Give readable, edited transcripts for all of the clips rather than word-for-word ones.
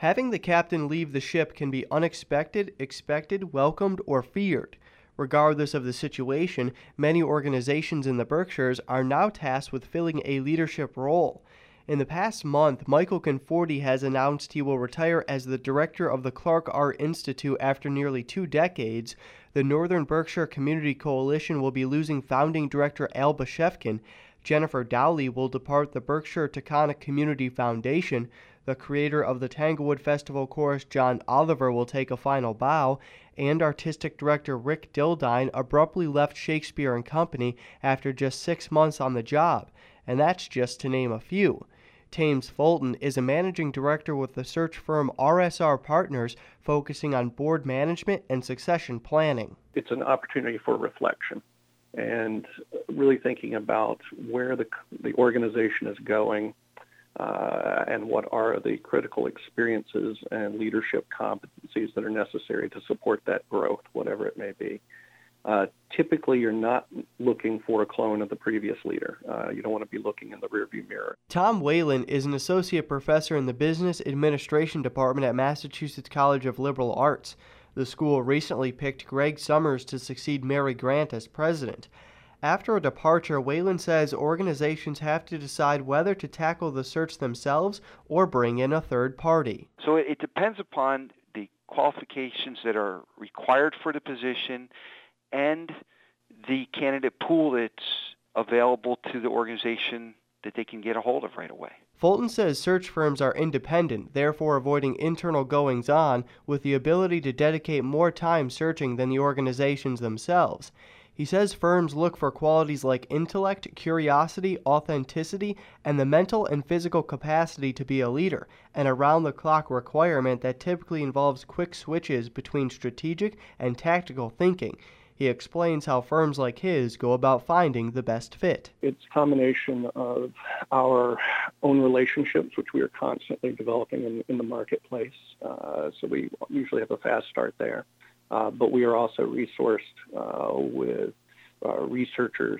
Having the captain leave the ship can be unexpected, expected, welcomed, or feared. Regardless of the situation, many organizations in the Berkshires are now tasked with filling a leadership role. In the past month, Michael Conforti has announced he will retire as the director of the Clark Art Institute after nearly 2 decades. The Northern Berkshire Community Coalition will be losing founding director Alba Shefkin. Jennifer Dowley will depart the Berkshire Taconic Community Foundation. The creator of the Tanglewood Festival Chorus, John Oliver, will take a final bow, and artistic director Rick Dildine abruptly left Shakespeare and Company after just 6 months on the job, and that's just to name a few. Thames Fulton is a managing director with the search firm RSR Partners, focusing on board management and succession planning. It's an opportunity for reflection and really thinking about where the organization is going, and what are the critical experiences and leadership competencies that are necessary to support that growth, whatever it may be. Typically, you're not looking for a clone of the previous leader. You don't want to be looking in the rearview mirror. Tom Whalen is an associate professor in the Business Administration Department at Massachusetts College of Liberal Arts. The school recently picked Greg Summers to succeed Mary Grant as president. After a departure, Whalen says organizations have to decide whether to tackle the search themselves or bring in a third party. So it depends upon the qualifications that are required for the position and the candidate pool that's available to the organization that they can get a hold of right away. Fulton says search firms are independent, therefore avoiding internal goings-on, with the ability to dedicate more time searching than the organizations themselves. He says firms look for qualities like intellect, curiosity, authenticity, and the mental and physical capacity to be a leader, an around-the-clock requirement that typically involves quick switches between strategic and tactical thinking. He explains how firms like his go about finding the best fit. It's a combination of our own relationships, which we are constantly developing in the marketplace. So we usually have a fast start there. But we are also resourced with researchers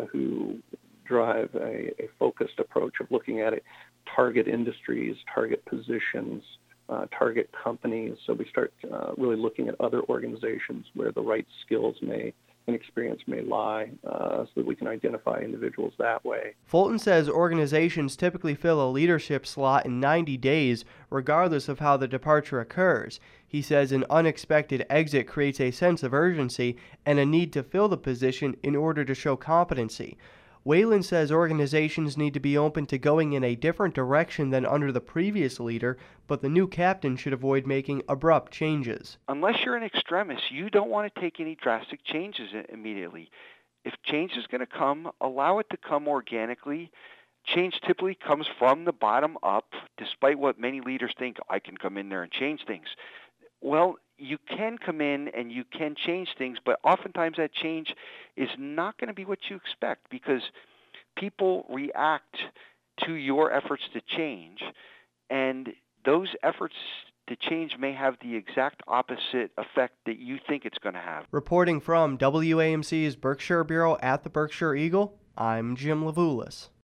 who drive a focused approach of looking at it, target industries, target positions, target companies. So we start really looking at other organizations where the right skills and experience may lie, so that we can identify individuals that way. Fulton says organizations typically fill a leadership slot in 90 days, regardless of how the departure occurs. He says an unexpected exit creates a sense of urgency and a need to fill the position in order to show competency. Whalen says organizations need to be open to going in a different direction than under the previous leader, but the new captain should avoid making abrupt changes. Unless you're an extremist, you don't want to take any drastic changes immediately. If change is going to come, allow it to come organically. Change typically comes from the bottom up, despite what many leaders think, I can come in there and change things. Well, you can come in and you can change things, but oftentimes that change is not going to be what you expect because people react to your efforts to change, and those efforts to change may have the exact opposite effect that you think it's going to have. Reporting from WAMC's Berkshire Bureau at the Berkshire Eagle, I'm Jim Levulis.